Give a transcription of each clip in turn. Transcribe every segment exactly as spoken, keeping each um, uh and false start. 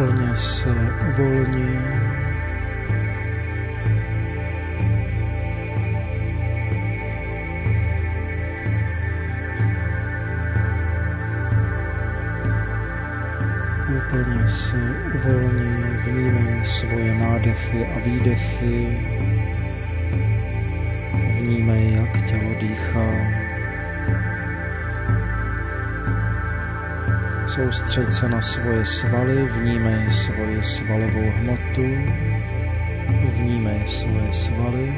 Úplně se uvolni. Úplně se uvolni, vnímej svoje nádechy a výdechy. Vnímej, jak tělo dýchá. Soustřeď se na svoje svaly, vnímej svoji svalovou hmotu. Vnímej svoje svaly.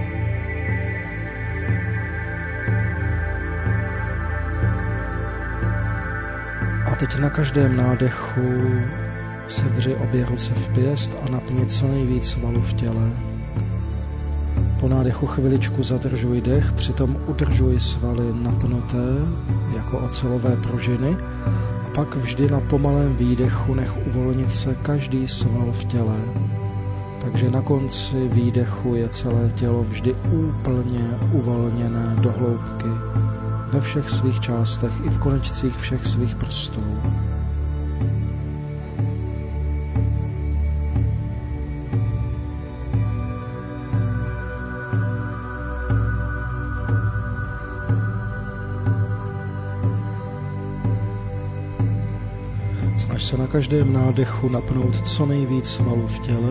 A teď na každém nádechu sevři obě ruce v pěst a napni co nejvíc svalů v těle. Po nádechu chviličku zadržuj dech, přitom udržuj svaly napnuté jako ocelové pružiny a pak vždy na pomalém výdechu nech uvolnit se každý sval v těle. Takže na konci výdechu je celé tělo vždy úplně uvolněné do hloubky ve všech svých částech i v konečcích všech svých prstů. Snaž se na každém nádechu napnout co nejvíc svalů v těle.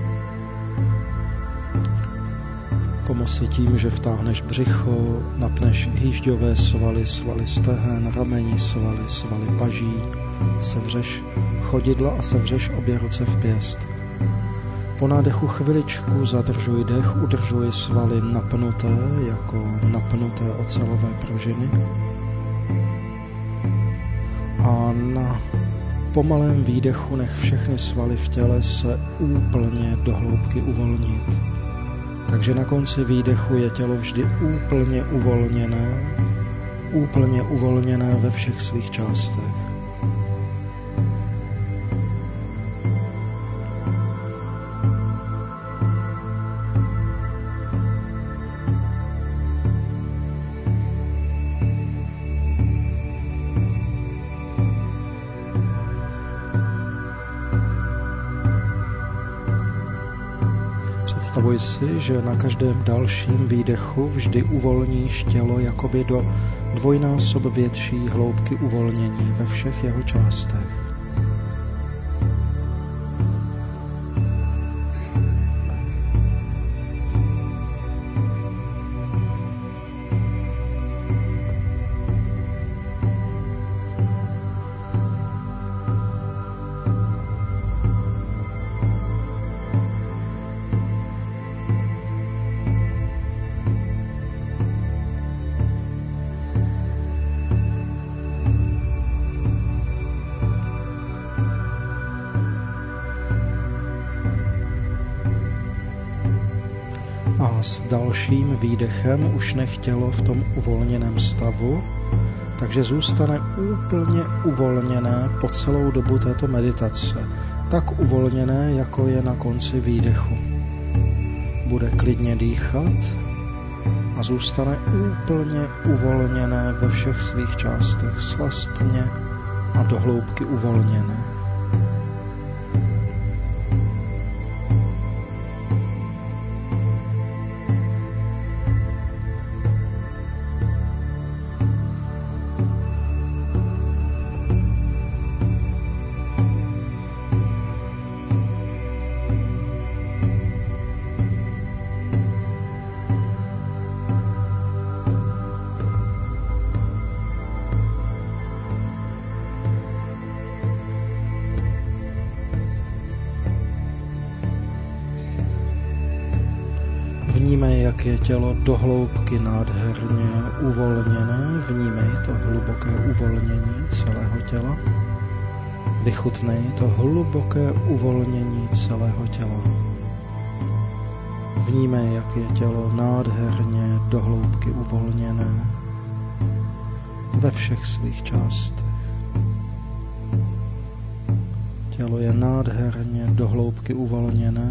Pomoz si tím, že vtáhneš břicho, napneš hýžďové svaly, svaly stehen, ramení svaly, svaly paží, sevřeš chodidla a sevřeš obě ruce v pěst. Po nádechu chviličku zadržuj dech, udržuj svaly napnuté jako napnuté ocelové pružiny. A na pomalém výdechu nech všechny svaly v těle se úplně do hloubky uvolnit. Takže na konci výdechu je tělo vždy úplně uvolněné, úplně uvolněné ve všech svých částech. Představuj si, že na každém dalším výdechu vždy uvolníš tělo jakoby do dvojnásob větší hloubky uvolnění ve všech jeho částech. A s dalším výdechem už nech tělo v tom uvolněném stavu, takže zůstane úplně uvolněné po celou dobu této meditace. Tak uvolněné, jako je na konci výdechu. Bude klidně dýchat a zůstane úplně uvolněné ve všech svých částech, slastně a do hloubky uvolněné. Vnímej, jak je tělo do hloubky nádherně uvolněné. Vnímej to hluboké uvolnění celého těla. Vychutnej to hluboké uvolnění celého těla. Vnímej, jak je tělo nádherně do hloubky uvolněné ve všech svých částech. Tělo je nádherně do hloubky uvolněné.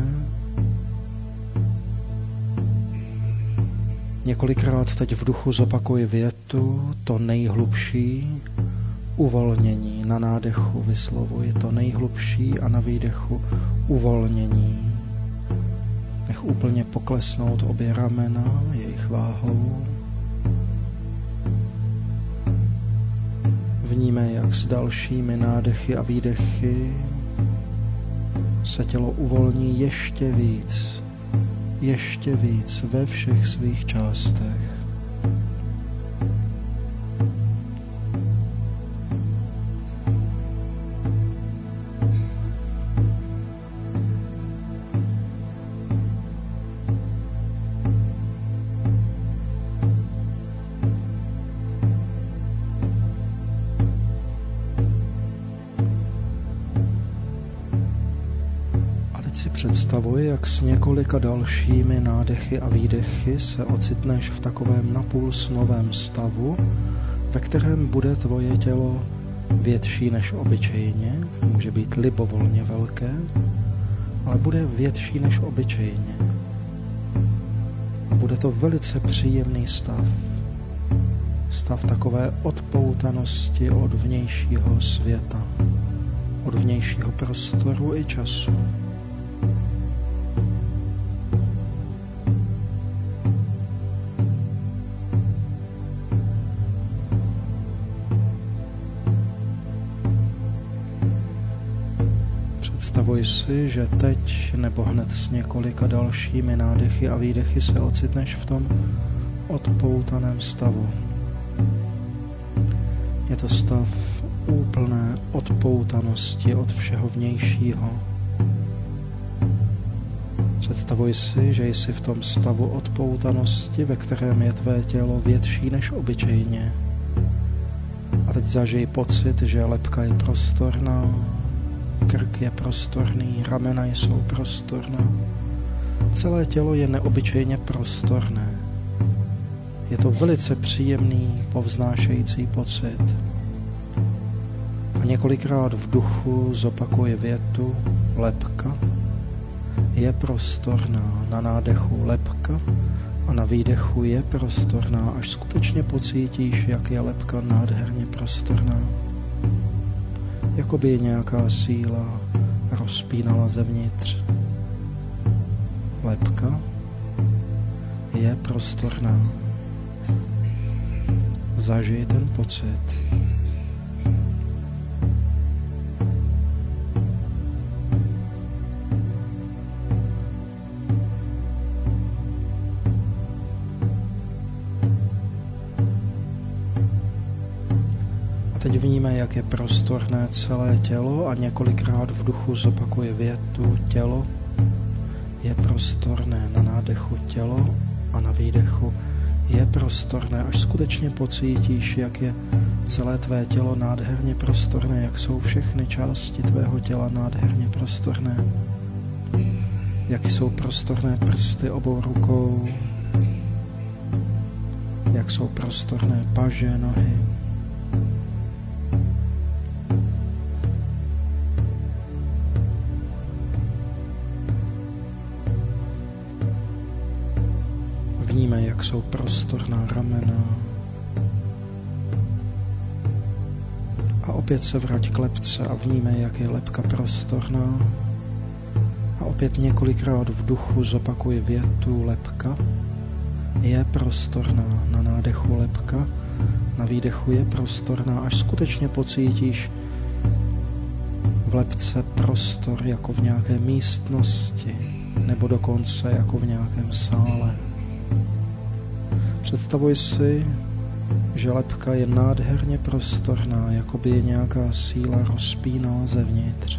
Několikrát teď v duchu zopakuj větu, to nejhlubší, uvolnění. Na nádechu vyslovuji to nejhlubší a na výdechu uvolnění. Nech úplně poklesnout obě ramena jejich váhou. Vnímej, jak s dalšími nádechy a výdechy se tělo uvolní ještě víc, ještě víc ve všech svých částech. Představuji, jak s několika dalšími nádechy a výdechy se ocitneš v takovém napůl snovém stavu, ve kterém bude tvoje tělo větší než obyčejně, může být libovolně velké, ale bude větší než obyčejně. A bude to velice příjemný stav. Stav takové odpoutanosti od vnějšího světa, od vnějšího prostoru i času. Představuj si, že teď nebo hned s několika dalšími nádechy a výdechy se ocitneš v tom odpoutaném stavu. Je to stav úplné odpoutanosti od všeho vnějšího. Představuj si, že jsi v tom stavu odpoutanosti, ve kterém je tvé tělo větší než obyčejně. A teď zažij pocit, že lebka je prostorná, krk je prostorný, ramena jsou prostorná. Celé tělo je neobyčejně prostorné. Je to velice příjemný, povznášející pocit. A několikrát v duchu zopakuj větu lebka je prostorná. Na nádechu lebka a na výdechu je prostorná, až skutečně pocítíš, jak je lebka nádherně prostorná. Jakoby nějaká síla rozpínala zevnitř. Lebka je prostorná. Zažij ten pocit. Teď vnímej, jak je prostorné celé tělo a několikrát v duchu zopakuj větu tělo je prostorné. Na nádechu tělo a na výdechu je prostorné, až skutečně pocítíš, jak je celé tvé tělo nádherně prostorné, jak jsou všechny části tvého těla nádherně prostorné, jak jsou prostorné prsty obou rukou, jak jsou prostorné paže, nohy. Vnímej, jak jsou prostorná ramena. A opět se vrať k lebce a vnímej, jak je lebka prostorná. A opět několikrát v duchu zopakuj větu lebka je prostorná. Na nádechu lebka, na výdechu je prostorná, až skutečně pocítíš v lebce prostor jako v nějaké místnosti, nebo dokonce jako v nějakém sále. Představuj si, že lebka je nádherně prostorná, jako by je nějaká síla rozpínala zevnitř.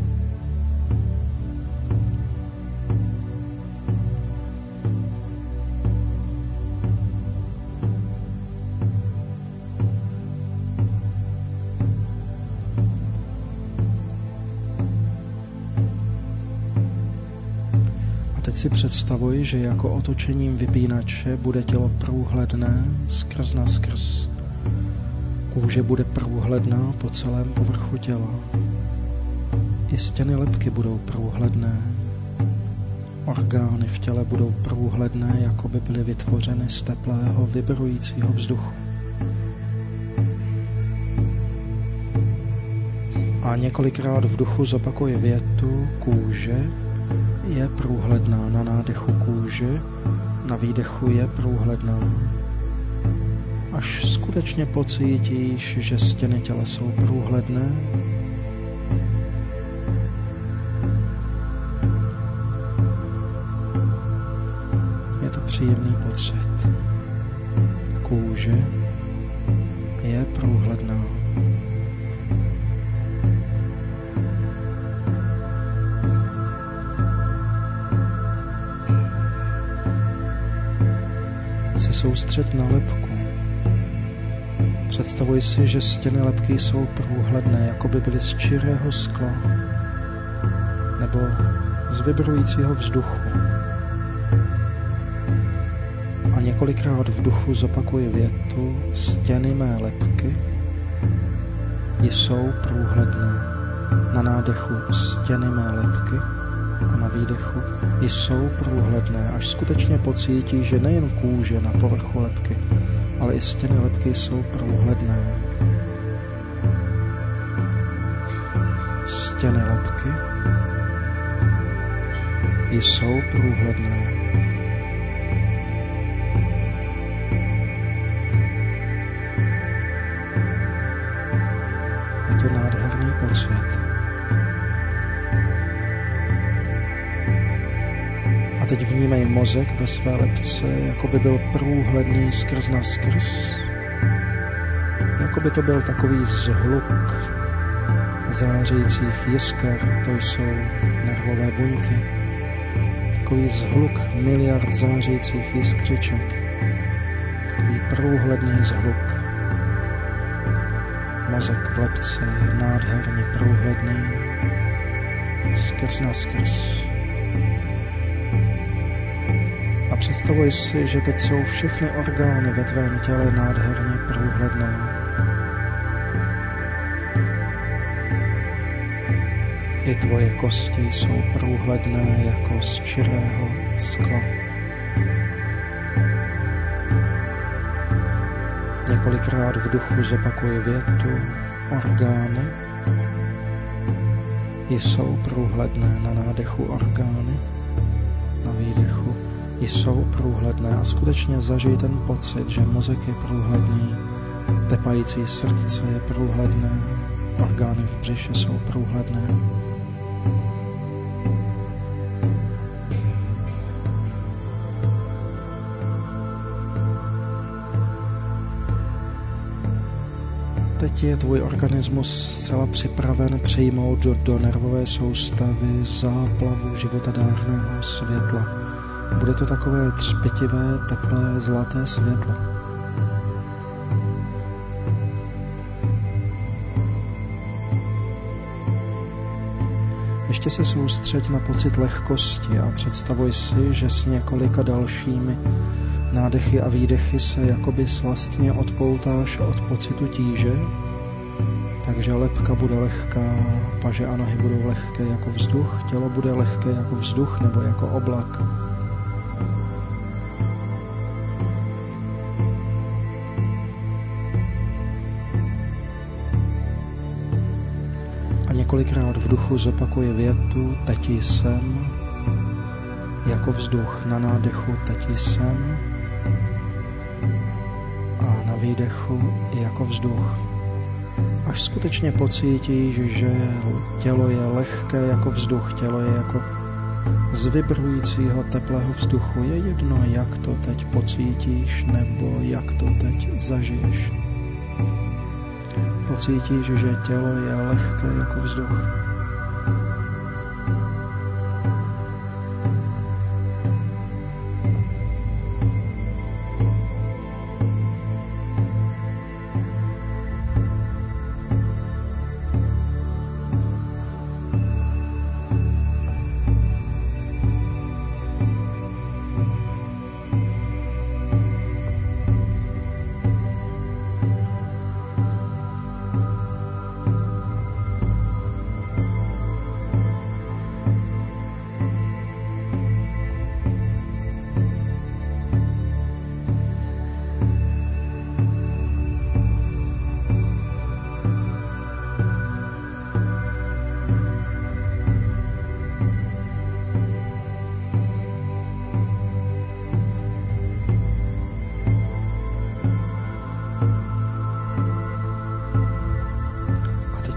Teď si představuj, že jako otočením vypínače bude tělo průhledné skrz na skrz. Kůže bude průhledná po celém povrchu těla. I stěny lebky budou průhledné. Orgány v těle budou průhledné, jako by byly vytvořeny z teplého, vibrujícího vzduchu. A několikrát v duchu zopakuj větu: kůže je průhledná. Na nádechu kůže, na výdechu je průhledná. Až skutečně pocítíš, že stěny těla jsou průhledné, je to příjemný pocit. Kůže je průhledná. Soustřeď na lebku. Představuj si, že stěny lebky jsou průhledné, jako by byly z čirého skla nebo z vibrujícího vzduchu. A několikrát v duchu zopakuj větu: stěny mé lebky jsou průhledné. Na nádechu: stěny mé lebky, a na výdechu: jsou průhledné, až skutečně pocítí, že nejen kůže na povrchu lebky, ale i stěny lebky jsou průhledné. Stěny lebky jsou průhledné. Je to nádherný pocit. A teď vnímej mozek ve své lebce, jako by byl průhledný skrz na skrz. Jako by to byl takový zhluk zářících jisker, to jsou nervové buňky. Takový zhluk miliard zářících jiskřiček. Takový průhledný zhluk. Mozek v lebce je nádherně průhledný skrz na skrz. A představuj si, že teď jsou všechny orgány ve tvém těle nádherně průhledné. I tvoje kosti jsou průhledné jako z čirého skla. Několikrát v duchu zopakuj větu: orgány jsou průhledné. Na nádechu orgány, na výdechu jsou průhledné. A skutečně zažij ten pocit, že mozek je průhledný, tepající srdce je průhledné, orgány v břiše jsou průhledné. Teď je tvůj organismus zcela připraven přijmout do, do nervové soustavy záplavu životadárného světla. Bude to takové třpětivé, teplé, zlaté světlo. Ještě se soustřeď na pocit lehkosti a představuj si, že s několika dalšími nádechy a výdechy se jakoby slastně odpoutáš od pocitu tíže, takže lebka bude lehká, paže a nohy budou lehké jako vzduch, tělo bude lehké jako vzduch nebo jako oblak. A několikrát v duchu zopakuje větu: teď jsem, jako vzduch. Na nádechu: teď jsem, a na výdechu jako vzduch. Až skutečně pocítíš, že tělo je lehké jako vzduch, tělo je jako z vibrujícího teplého vzduchu. Je jedno, jak to teď pocítíš, nebo jak to teď zažiješ. Pocítíš, že tělo je lehké jako vzduch.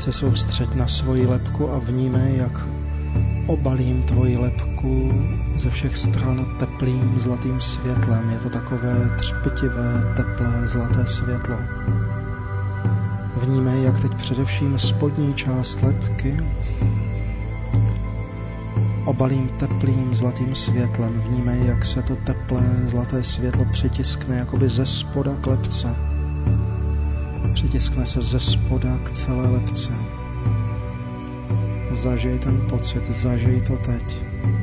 se soustřeď na svoji lebku a vnímej, jak obalím tvoji lebku ze všech stran teplým zlatým světlem. Je to takové třpitivé, teplé, zlaté světlo. Vnímej, jak teď především spodní část lebky obalím teplým zlatým světlem. Vnímej, jak se to teplé zlaté světlo přitiskne jakoby ze spoda k lebce. Přitiskne se ze spoda k celé lebce. Zažij ten pocit, zažij to teď.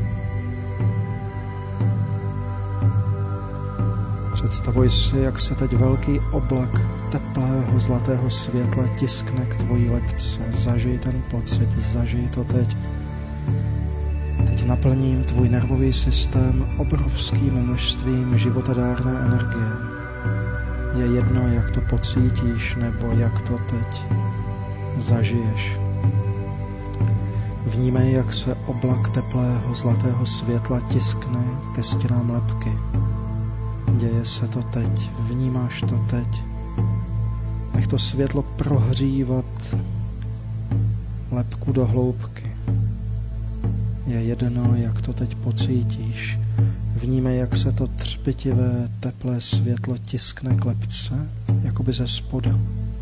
Představuj si, jak se teď velký oblak teplého zlatého světla tiskne k tvojí lebce. Zažij ten pocit, zažij to teď. Teď naplním tvůj nervový systém obrovským množstvím životadárné energie. Je jedno, jak to pocítíš, nebo jak to teď zažiješ. Vnímej, jak se oblak teplého zlatého světla tiskne ke stěnám lebky. Děje se to teď, vnímáš to teď. Nech to světlo prohřívat lebku do hloubky. Je jedno, jak to teď pocítíš. Vnímej, jak se to třpitivé, teplé světlo tiskne k lebce, jakoby ze spoda.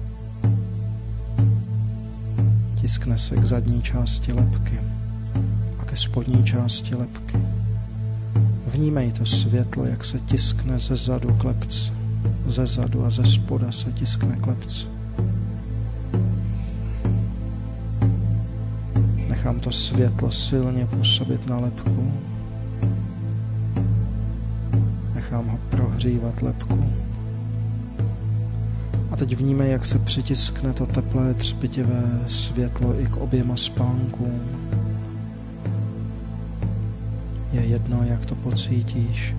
Tiskne se k zadní části lebky a ke spodní části lebky. Vnímej to světlo, jak se tiskne ze zadu k lebce. Ze zadu a ze spoda se tiskne k lebce. Nechám to světlo silně působit na lebku. Nechám ho prohřívat lebku. A teď vnímej, jak se přitiskne to teplé třpitivé světlo i k oběma spánkům. Je jedno, jak to pocítíš.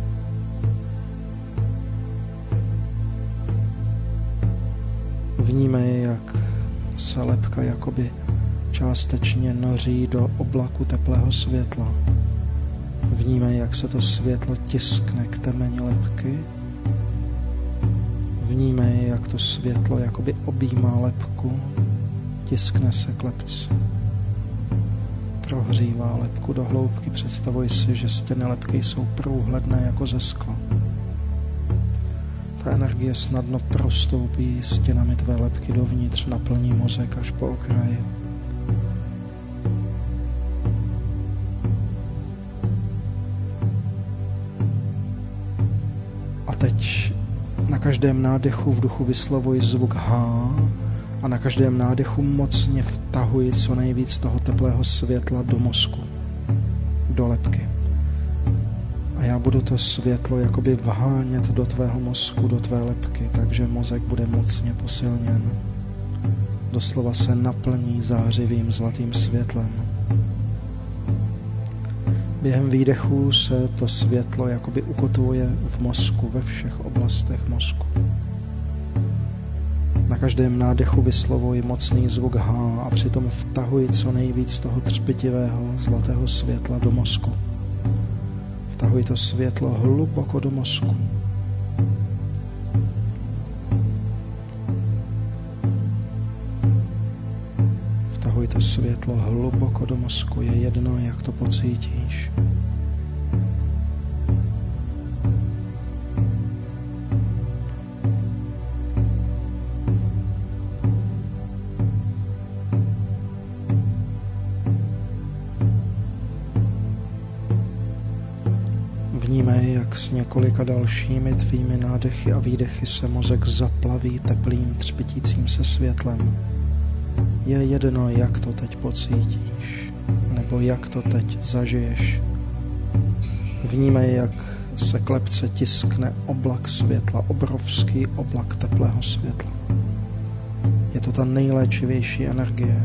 Vnímej, jak se lebka jakoby částečně noří do oblaku teplého světla. Vnímej, jak se to světlo tiskne k temeni lebky. Vnímej, jak to světlo jakoby objímá lebku, tiskne se k lebce. Prohřívá lebku do hloubky. Představuj si, že stěny lebky jsou průhledné jako ze skla. Ta energie snadno prostoupí stěnami tvé lebky dovnitř, naplní mozek až po okraji. A teď na každém nádechu v duchu vyslovuj zvuk H a na každém nádechu mocně vtahuj co nejvíc toho teplého světla do mozku, do lebky. A já budu to světlo jakoby vhánět do tvého mozku, do tvé lebky, takže mozek bude mocně posilněn. Doslova se naplní zářivým zlatým světlem. Během výdechů se to světlo jakoby ukotvuje v mozku, ve všech oblastech mozku. Na každém nádechu vyslovuj mocný zvuk H a přitom vtahuj co nejvíc toho třpitivého zlatého světla do mozku. Vtahuj to světlo hluboko do mozku. Vtahuj to světlo hluboko do mozku, je jedno, jak to pocítíš. Vnímej, jak s několika dalšími tvými nádechy a výdechy se mozek zaplaví teplým třpitícím se světlem. Je jedno, jak to teď pocítíš, nebo jak to teď zažiješ. Vnímej, jak se k lebce tiskne oblak světla, obrovský oblak teplého světla. Je to ta nejléčivější energie.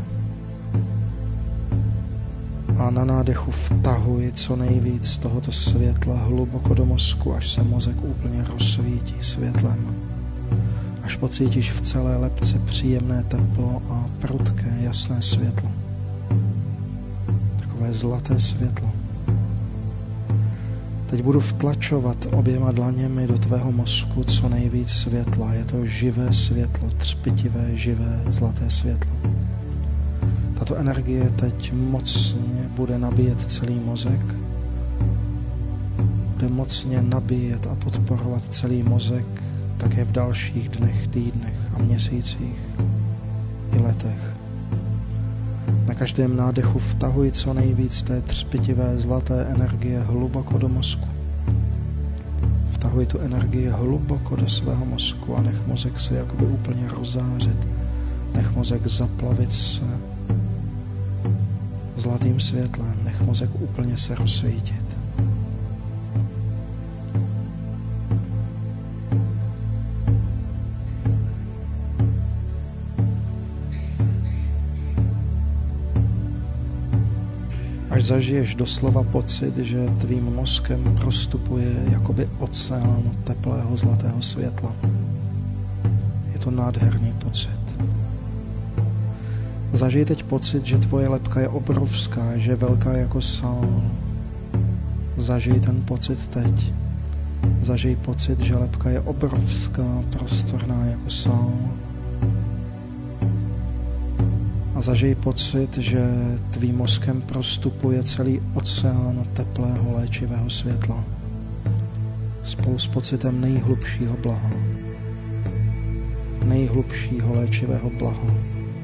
A na nádechu vtahuj co nejvíc tohoto světla hluboko do mozku, až se mozek úplně rozsvítí světlem. Až pocítíš v celé lebce příjemné teplo a prudké, jasné světlo. Takové zlaté světlo. Teď budu vtlačovat oběma dlaněmi do tvého mozku co nejvíc světla. Je to živé světlo, třpitivé, živé, zlaté světlo. Tato energie teď mocně bude nabíjet celý mozek, bude mocně nabíjet a podporovat celý mozek také v dalších dnech, týdnech a měsících i letech. Na každém nádechu vtahuj co nejvíc té třpitivé zlaté energie hluboko do mozku. Vtahuj tu energii hluboko do svého mozku a nech mozek se jakoby úplně rozářit. Nech mozek zaplavit se zlatým světlem. Nech mozek úplně se rozsvítit. Až zažiješ doslova pocit, že tvým mozkem prostupuje jakoby oceán teplého zlatého světla. Je to nádherný pocit. Zažij teď pocit, že tvoje lebka je obrovská, že je velká jako sál. Zažij ten pocit teď. Zažij pocit, že lebka je obrovská, prostorná jako sál. A zažij pocit, že tvým mozkem prostupuje celý oceán teplého léčivého světla. Spolu s pocitem nejhlubšího blaha. Nejhlubšího léčivého blaha.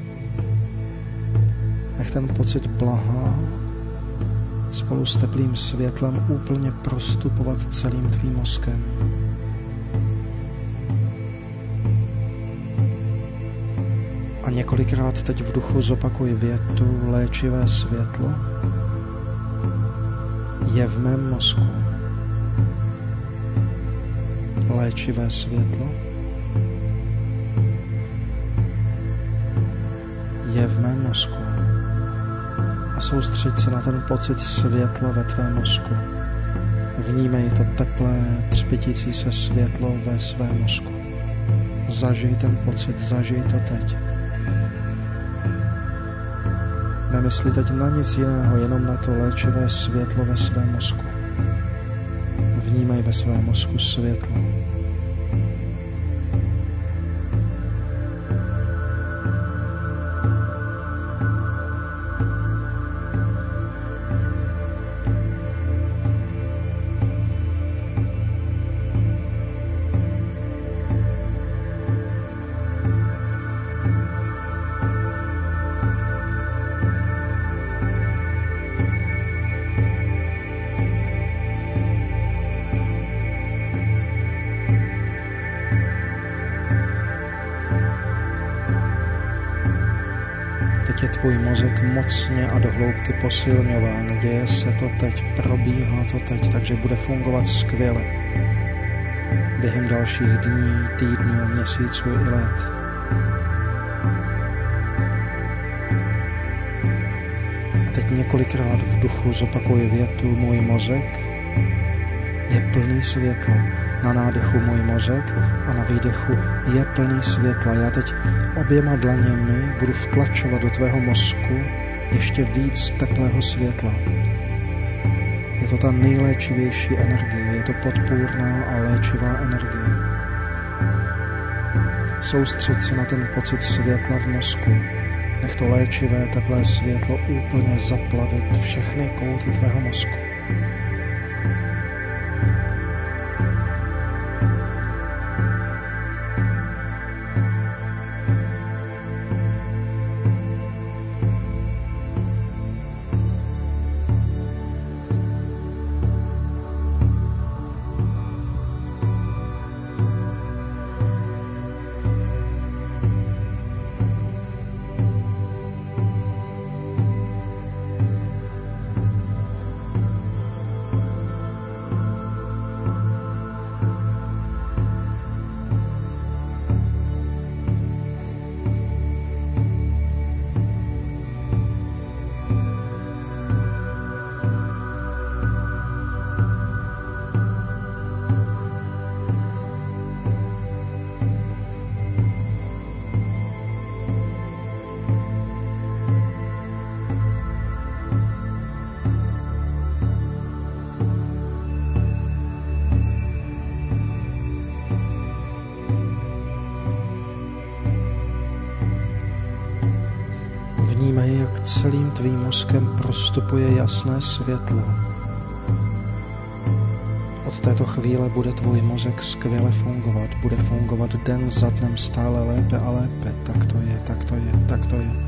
Nech ten pocit blaha spolu s teplým světlem úplně prostupovat celým tvým mozkem. A několikrát teď v duchu zopakuj větu léčivé světlo je v mém mozku. Léčivé světlo je v mém mozku. A soustřeď se na ten pocit světla ve tvém mozku. Vnímej to teplé, třpitící se světlo ve svém mozku. Zažij ten pocit, zažij to teď. Nemysli teď na nic jiného, jenom na to léčivé světlo ve svém mozku. Vnímej ve svém mozku světlo. Je tvůj mozek mocně a do hloubky posilňován. Děje se to teď, probíhá to teď, takže bude fungovat skvěle. Během dalších dní, týdnů, měsíců i let. A teď několikrát v duchu zopakuji větu: můj mozek je plný světla. Na nádechu můj mozek a na výdechu je plný světla. Já teď oběma dlaněmi budu vtlačovat do tvého mozku ještě víc teplého světla. Je to ta nejléčivější energie, je to podpůrná a léčivá energie. Soustřeď se na ten pocit světla v mozku. Nech to léčivé teplé světlo úplně zaplavit všechny kouty tvého mozku. Vnímej, jak celým tvým mozkem prostupuje jasné světlo. Od této chvíle bude tvůj mozek skvěle fungovat. Bude fungovat den za dnem stále lépe a lépe. Tak to je, tak to je, tak to je.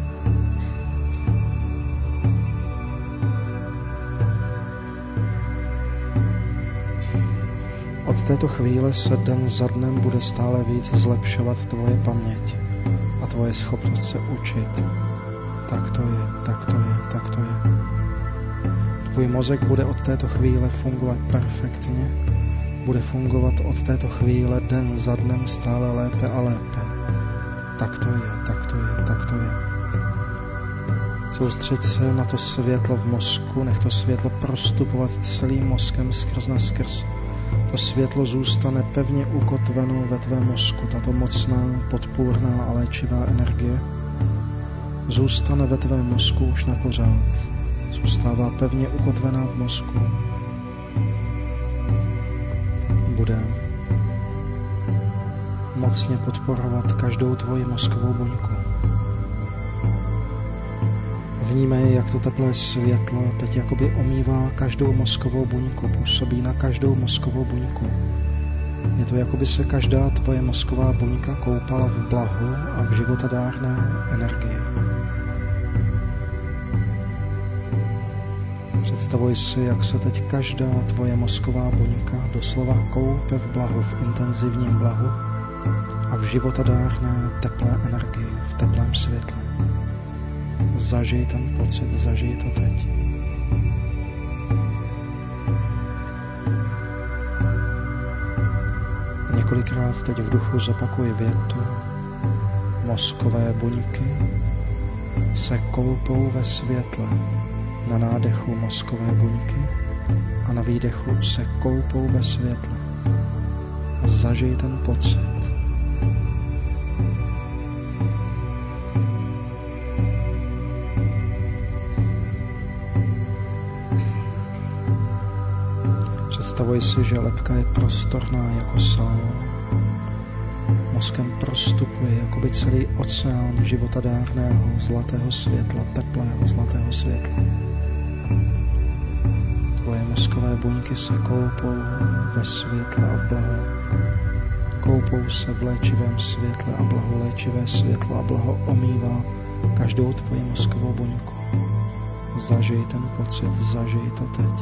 Od této chvíle se den za dnem bude stále víc zlepšovat tvoje paměť a tvoje schopnost se učit. Tak to je, tak to je, tak to je. Tvůj mozek bude od této chvíle fungovat perfektně, bude fungovat od této chvíle den za dnem stále lépe a lépe. Tak to je, tak to je, tak to je. Soustřeď se na to světlo v mozku, nech to světlo prostupovat celým mozkem skrz na skrz. To světlo zůstane pevně ukotveno ve tvém mozku, tato mocná, podpůrná a léčivá energie zůstane ve tvém mozku už na pořád. Zůstává pevně ukotvená v mozku. Bude mocně podporovat každou tvoji mozkovou buňku. Vnímej, jak to teplé světlo teď jakoby omývá každou mozkovou buňku, působí na každou mozkovou buňku. Je to, jako by se každá tvoje mozková buňka koupala v blahu a v životadárné energii. Představuj si, jak se teď každá tvoje mozková buňka doslova koupe v blahu, v intenzivním blahu a v životadárné teplé energii, v teplém světle. Zažij ten pocit, zažij to teď. A několikrát teď v duchu zopakuj větu. Mozkové buňky se koupou ve světle. Na nádechu mozkové buňky a na výdechu se koupou ve světle. A zažij ten pocit. Představuj si, že lebka je prostorná jako sál. Mozkem prostupuje jakoby celý oceán životadárného zlatého světla, teplého zlatého světla. Tvoje mozkové buňky se koupou ve světle a v blahu. Koupou se v léčivém světle a blahu. Léčivé světlo a blaho omývá každou tvoji mozkovou buňku. Zažij ten pocit, zažij to teď.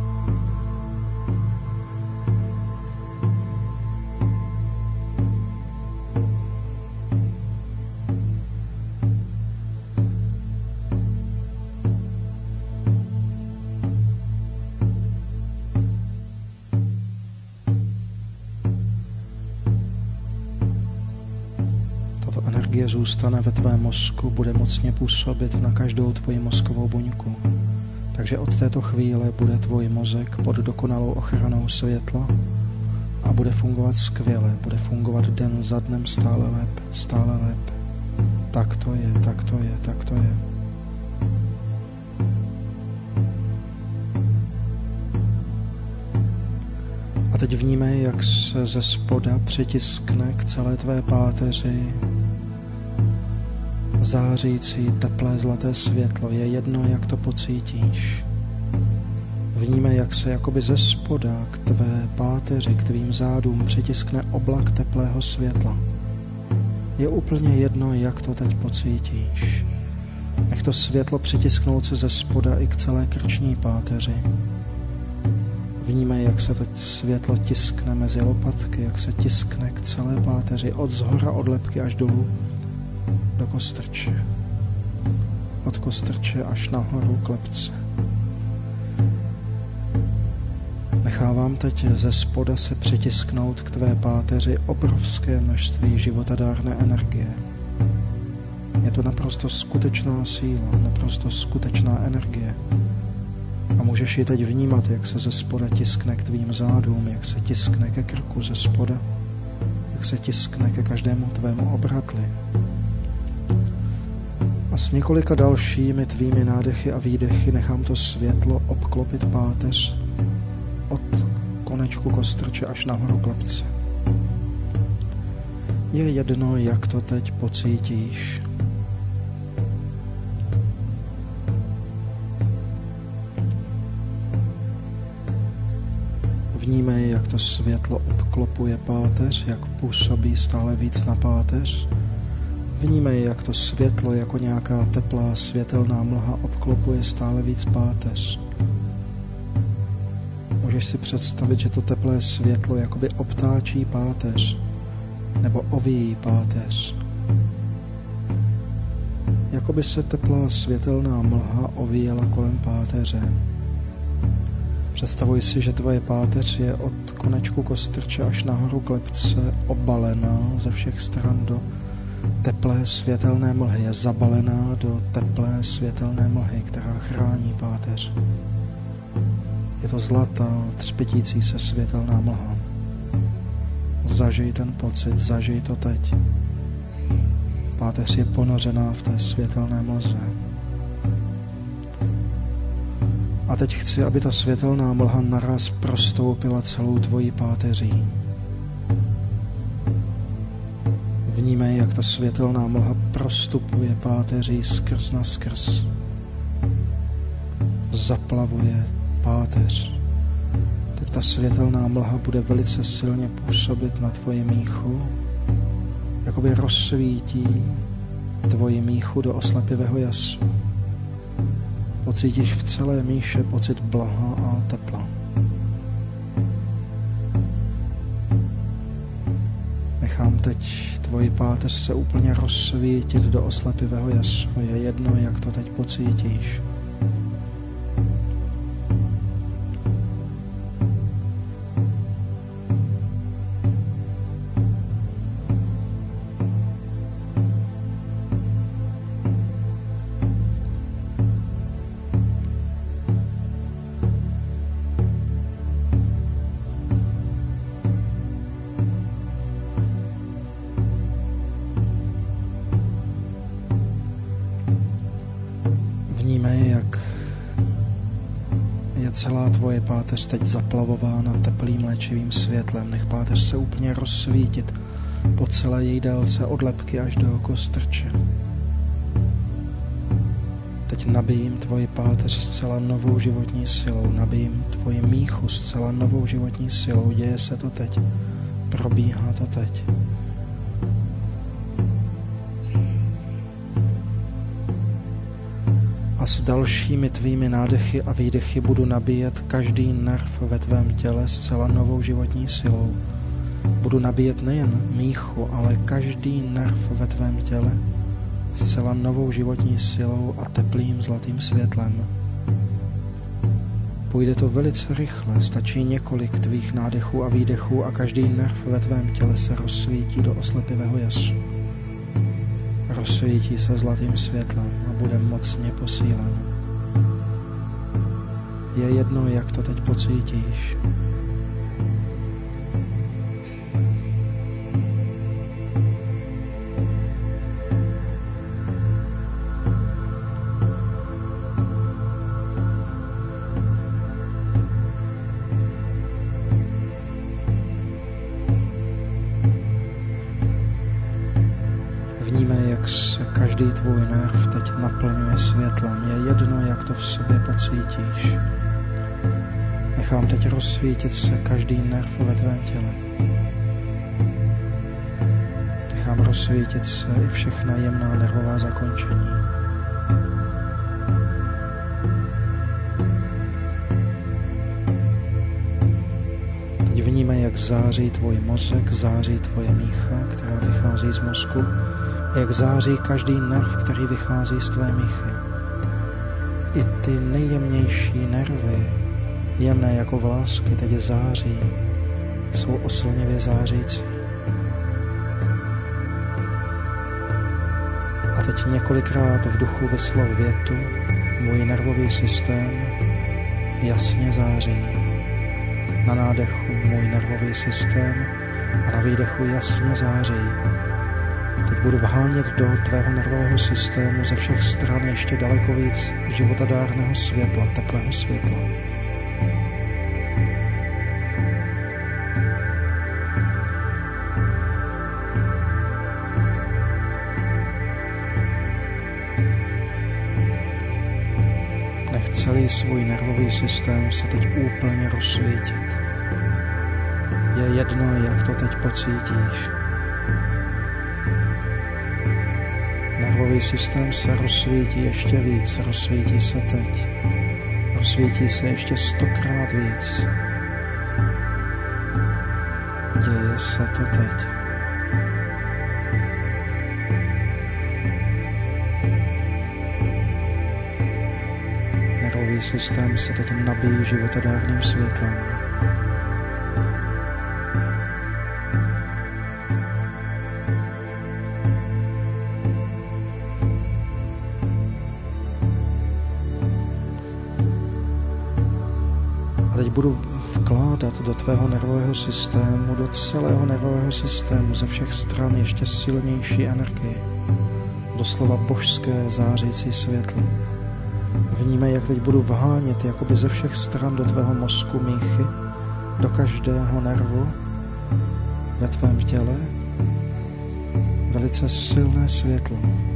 Zůstane ve tvém mozku, bude mocně působit na každou tvoji mozkovou buňku. Takže od této chvíle bude tvůj mozek pod dokonalou ochranou světla a bude fungovat skvěle, bude fungovat den za dnem stále lépe, stále lépe. Tak to je, tak to je, tak to je. A teď vnímej, jak se ze spoda přitiskne k celé tvé páteři zářící teplé zlaté světlo. Je jedno, jak to pocítíš. Vnímej, jak se jakoby ze spoda k tvé páteři, k tvým zádům přitiskne oblak teplého světla. Je úplně jedno, jak to teď pocítíš. Nech to světlo přitisknout se ze spoda i k celé krční páteři. Vnímej, jak se to světlo tiskne mezi lopatky, jak se tiskne k celé páteři od zhora, od lebky až dolů do kostrče. Od kostrče až nahoru k lebce. Nechávám teď ze spoda se přitisknout k tvé páteři obrovské množství životadárné energie. Je to naprosto skutečná síla, naprosto skutečná energie. A můžeš ji teď vnímat, jak se ze spoda tiskne k tvým zádům, jak se tiskne ke krku ze spoda, jak se tiskne ke každému tvému obratli. A s několika dalšími tvými nádechy a výdechy nechám to světlo obklopit páteř od konečku kostrče až nahoru k lebce. Je jedno, jak to teď pocítíš. Vnímej, jak to světlo obklopuje páteř, jak působí stále víc na páteř. Vnímej, jak to světlo jako nějaká teplá světelná mlha obklopuje stále víc páteř. Můžeš si představit, že to teplé světlo jakoby obtáčí páteř nebo ovíjí páteř. Jakoby se teplá světelná mlha ovíjela kolem páteře. Představuj si, že tvoje páteř je od konečku kostrče až nahoru k lebce obalená ze všech stran do teplé světelné mlhy. Je zabalená do teplé světelné mlhy, která chrání páteř. Je to zlatá, třpitící se světelná mlha. Zažij ten pocit, zažij to teď. Páteř je ponořená v té světelné mlze. A teď chci, aby ta světelná mlha naraz prostoupila celou tvojí páteří. Vnímej, jak ta světelná mlha prostupuje páteří skrz na skrz. Zaplavuje páteř. Teď ta světelná mlha bude velice silně působit na tvoji míchu, jakoby rozsvítí tvoji míchu do oslepivého jasu. Pocítíš v celé míše pocit blaha a tepla. Nechám teď tvoji páteř se úplně rozsvítit do oslepivého jasu. Je jedno, jak to teď pocítíš. Vnímej, jak je celá tvoje páteř teď zaplavována teplým léčivým světlem. Nech páteř se úplně rozsvítit po celé její délce od lebky až do kostrče. Teď nabijím tvoji páteř zcela novou životní silou. Nabijím tvoji míchu zcela novou životní silou. Děje se to teď. Probíhá to teď. A s dalšími tvými nádechy a výdechy budu nabíjet každý nerv ve tvém těle zcela novou životní silou. Budu nabíjet nejen míchu, ale každý nerv ve tvém těle zcela novou životní silou a teplým zlatým světlem. Půjde to velice rychle, stačí několik tvých nádechů a výdechů a každý nerv ve tvém těle se rozsvítí do oslepivého jasu. Rozsvítí se zlatým světlem a bude mocně posílen. Je jedno, jak to teď pocítíš. Vnímej, jak se každý tvůj nerv teď naplňuje světlem. Je jedno, jak to v sobě pocítíš. Nechám teď rozsvítit se každý nerv ve tvém těle. Nechám rozsvítit se i všechna jemná nervová zakončení. Teď vnímej, jak září tvůj mozek, září tvoje mícha, která vychází z mozku, jak září každý nerv, který vychází z tvé míchy. I ty nejjemnější nervy, jemné jako vlásky, teď září, jsou oslnivě zářící. A teď několikrát v duchu vyslov větu, můj nervový systém jasně září. Na nádechu můj nervový systém a na výdechu jasně září. Teď budu vhánět do tvého nervového systému ze všech stran ještě daleko víc životadárného světla, teplého světla. Nech celý svůj nervový systém se teď úplně rozsvítit. Je jedno, jak to teď pocítíš. Nervový systém se rozsvítí ještě víc, rozsvítí se teď. Rozsvítí se ještě stokrát víc. Děje se to teď. Nervový systém se teď nabíjí životodárným světlem. Teď budu vkládat do tvého nervového systému, do celého nervového systému ze všech stran ještě silnější energii. Doslova božské zářící světlo. Vnímej, jak teď budu vhánět jakoby ze všech stran do tvého mozku míchy, do každého nervu ve tvém těle. Velice silné světlo.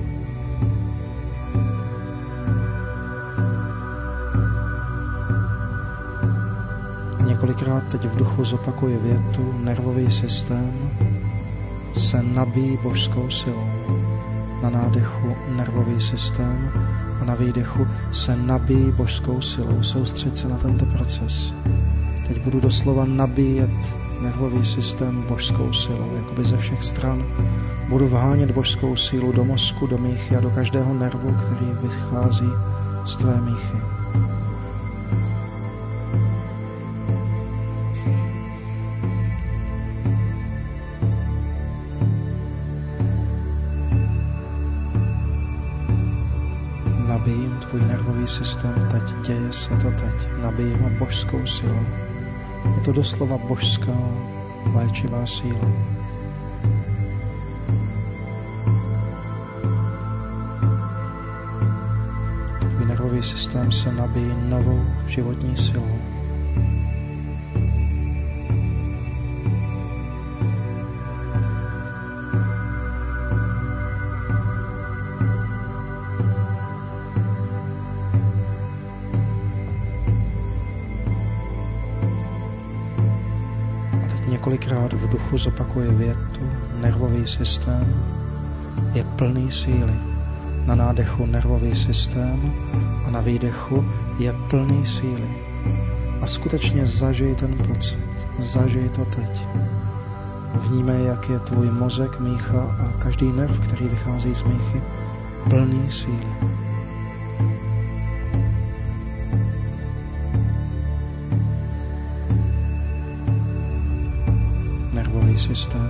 Několikrát teď v duchu zopakuji větu: nervový systém se nabíjí božskou silou. Na nádechu nervový systém a na výdechu se nabíjí božskou silou. Soustřeď se na tento proces. Teď budu doslova nabíjet nervový systém božskou silou, jakoby ze všech stran. Budu vhánět božskou sílu do mozku, do míchy a do každého nervu, který vychází z tvé míchy. Nabíjím tvůj nervový systém teď, děje se to teď, nabíjím ho božskou silou. Je to doslova božská léčivá síla. Tvůj nervový systém se nabíjí novou životní silou. Několikrát v duchu zopakuje větu: nervový systém je plný síly. Na nádechu nervový systém a na výdechu je plný síly. A skutečně zažij ten pocit. Zažij to teď. Vnímej, jak je tvůj mozek, mícha a každý nerv, který vychází z míchy, plný síly. Nervový systém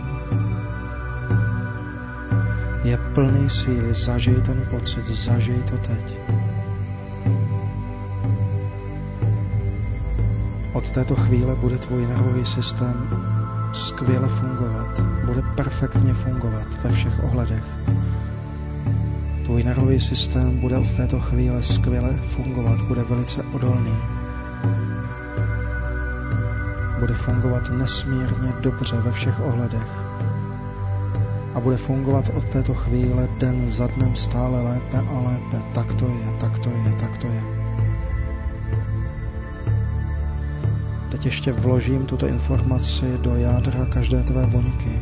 je plný síly. Zažij ten pocit, zažij to teď. Od této chvíle bude tvůj nervový systém skvěle fungovat. Bude perfektně fungovat ve všech ohledech. Tvůj nervový systém bude od této chvíle skvěle fungovat. Bude velice odolný. Bude fungovat nesmírně dobře ve všech ohledech. A bude fungovat od této chvíle den za dnem stále lépe a lépe. Tak to je, tak to je, tak to je. Teď ještě vložím tuto informaci do jádra každé tvé buňky.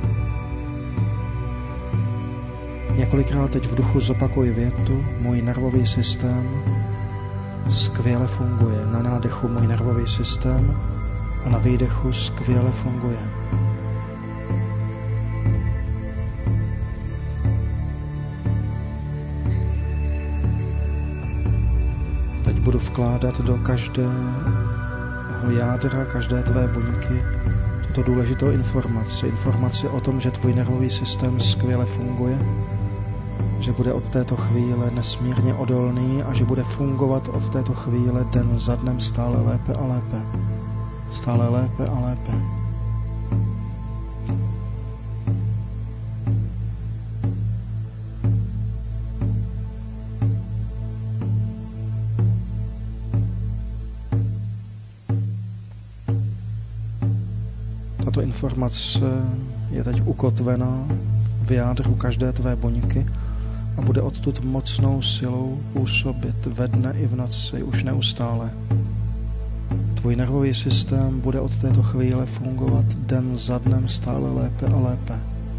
Několikrát teď v duchu zopakuji větu: můj nervový systém skvěle funguje. Na nádechu můj nervový systém a na výdechu skvěle funguje. Teď budu vkládat do každého jádra, každé tvé buňky tuto důležitou informaci. Informaci o tom, že tvůj nervový systém skvěle funguje, že bude od této chvíle nesmírně odolný a že bude fungovat od této chvíle den za dnem stále lépe a lépe. Stále lépe a lépe. Tato informace je teď ukotvena v jádru každé tvé buňky a bude odtud mocnou silou působit ve dne i v noci už neustále. Tvůj nervový systém bude od této chvíle fungovat den za dnem stále lépe a lépe.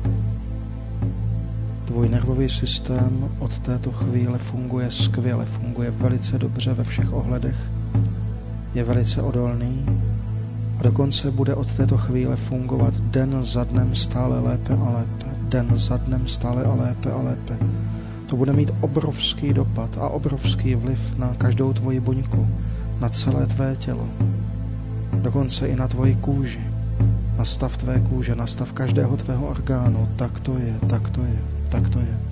Tvůj nervový systém od této chvíle funguje skvěle, funguje velice dobře ve všech ohledech, je velice odolný a dokonce bude od této chvíle fungovat den za dnem stále lépe a lépe, den za dnem stále a lépe a lépe. To bude mít obrovský dopad a obrovský vliv na každou tvoji buňku, na celé tvé tělo, dokonce i na tvoji kůži, na stav tvé kůže, na stav každého tvého orgánu. Tak to je, tak to je, tak to je.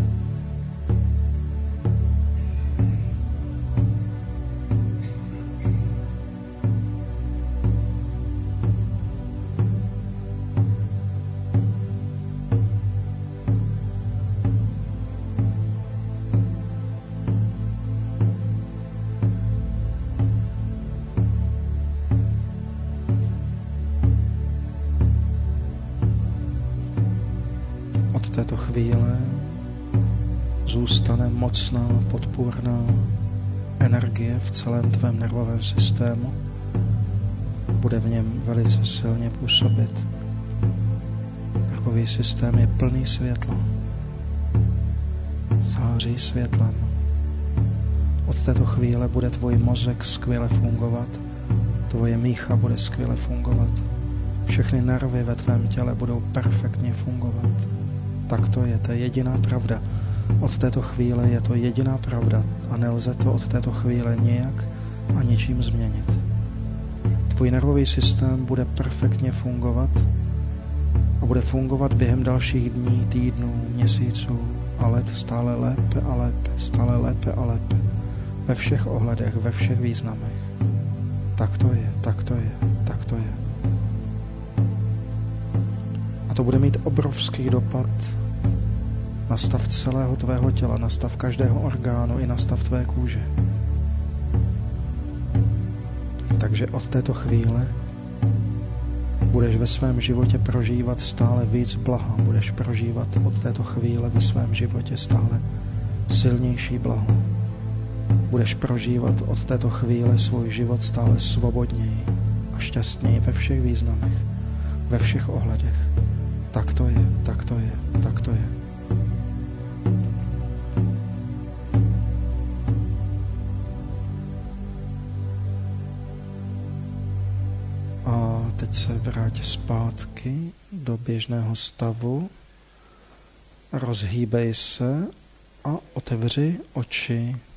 Od této chvíle zůstane mocná, podpůrná energie v celém tvém nervovém systému. Bude v něm velice silně působit. Nervový systém je plný světla. Září světlem. Od této chvíle bude tvůj mozek skvěle fungovat. Tvoje mícha bude skvěle fungovat. Všechny nervy ve tvém těle budou perfektně fungovat. Tak to je, to je jediná pravda. Od této chvíle je to jediná pravda a nelze to od této chvíle nijak a ničím změnit. Tvůj nervový systém bude perfektně fungovat a bude fungovat během dalších dní, týdnů, měsíců a let stále lépe a lépe, stále lépe a lépe. Ve všech ohledech, ve všech významech. Tak to je, tak to je, tak to je. A to bude mít obrovský dopad na stav celého tvého těla, na stav každého orgánu i na stav tvé kůže. Takže od této chvíle budeš ve svém životě prožívat stále víc blaha. Budeš prožívat od této chvíle ve svém životě stále silnější blaho. Budeš prožívat od této chvíle svůj život stále svobodněji a šťastněji ve všech významech, ve všech ohledech. Tak to je, tak to je, tak to je. A teď se vrátí zpátky do běžného stavu, rozhýbej se a otevři oči.